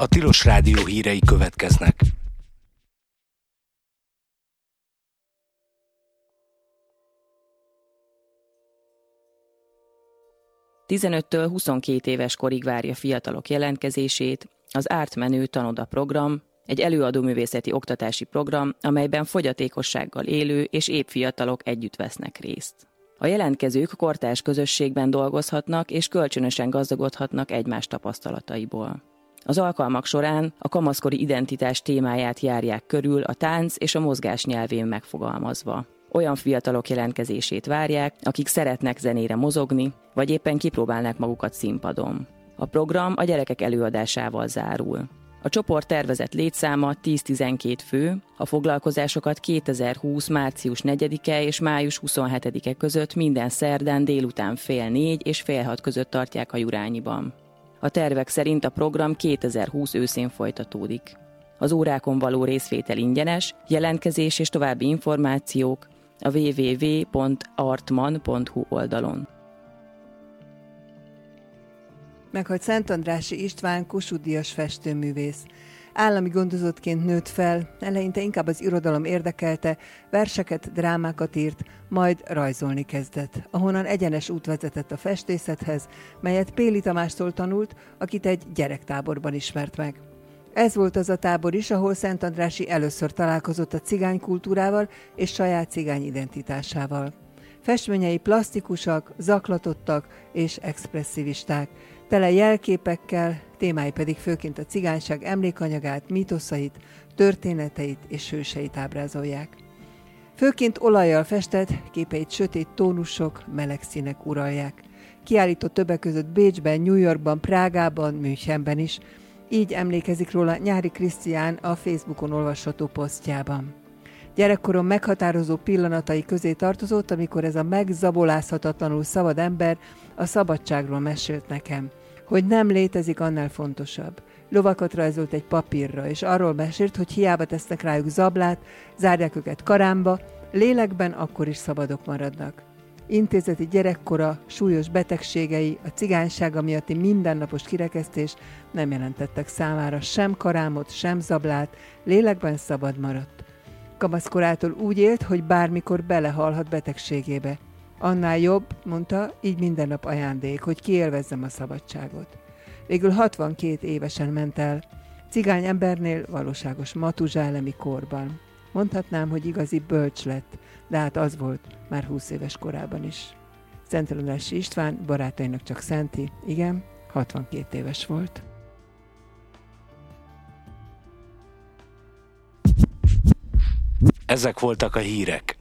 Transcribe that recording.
A Tilos Rádió hírei következnek. 15-től 22 éves korig várja fiatalok jelentkezését az Ártmenő Tanoda program, egy előadóművészeti oktatási program, amelyben fogyatékossággal élő és épp fiatalok együtt vesznek részt. A jelentkezők kortárs közösségben dolgozhatnak és kölcsönösen gazdagodhatnak egymás tapasztalataiból. Az alkalmak során a kamaszkori identitás témáját járják körül a tánc és a mozgás nyelvén megfogalmazva. Olyan fiatalok jelentkezését várják, akik szeretnek zenére mozogni, vagy éppen kipróbálnak magukat színpadon. A program a gyerekek előadásával zárul. A csoport tervezett létszáma 10-12 fő, a foglalkozásokat 2020. március 4-e és május 27-e között minden szerdán délután 3:30 és 5:30 között tartják a Jurányiban. A tervek szerint a program 2020 őszén folytatódik. Az órákon való részvétel ingyenes, jelentkezés és további információk a www.artman.hu oldalon. Meghalt Szentandrássy István Kossuth-díjas festőművész. Állami gondozottként nőtt fel, eleinte inkább az irodalom érdekelte, verseket, drámákat írt, majd rajzolni kezdett, ahonnan egyenes út vezetett a festészethez, melyet Péli Tamástól tanult, akit egy gyerektáborban ismert meg. Ez volt az a tábor is, ahol Szentandrássy először találkozott a cigány kultúrával és saját cigány identitásával. Festményei plastikusak, zaklatottak és expresszivisták, tele jelképekkel, témái pedig főként a cigányság emlékanyagát, mítoszait, történeteit és hőseit ábrázolják. Főként olajjal festett, képeit sötét tónusok, meleg színek uralják. Kiállított többek között Bécsben, New Yorkban, Prágában, Münchenben is. Így emlékezik róla Nyári Krisztián a Facebookon olvasható posztjában. Gyerekkorom meghatározó pillanatai közé tartozott, amikor ez a megzabolázhatatlanul szabad ember a szabadságról mesélt nekem, hogy nem létezik annál fontosabb. Lovakat rajzolt egy papírra, és arról mesélt, hogy hiába tesznek rájuk zablát, zárják őket karámba, lélekben akkor is szabadok maradnak. Intézeti gyerekkora, súlyos betegségei, a cigánysága miatti mindennapos kirekesztés nem jelentettek számára sem karámot, sem zablát, lélekben szabad maradt. Kamaszkorától úgy élt, hogy bármikor belehalhat betegségébe. Annál jobb, mondta, így minden nap ajándék, hogy kiélvezzem a szabadságot. Végül 62 évesen ment el, cigány embernél valóságos matuzsálemi korban. Mondhatnám, hogy igazi bölcs lett, de hát az volt már 20 éves korában is. Szentandrássy István barátainak csak szenti, igen, 62 éves volt. Ezek voltak a hírek.